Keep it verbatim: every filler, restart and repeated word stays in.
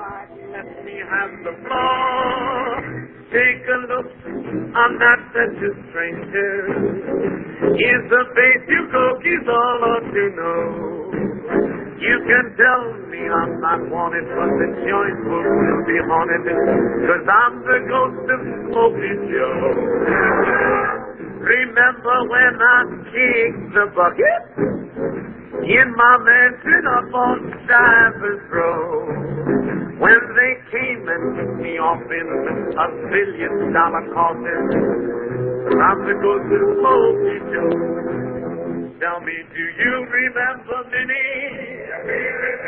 Let me have the floor. Take a look, I'm not such a stranger. Here's the face you cook, is all ought to know. You can tell me I'm not wanted, but the joint will be haunted, cause I'm the ghost of Smokey Joe. Remember when I kicked the bucket in my mansion up on Stivers Row? When they came and took me off in a billion dollar coffin, I'm the ghost of Smokey Joe. Tell me, do you remember, Minnie?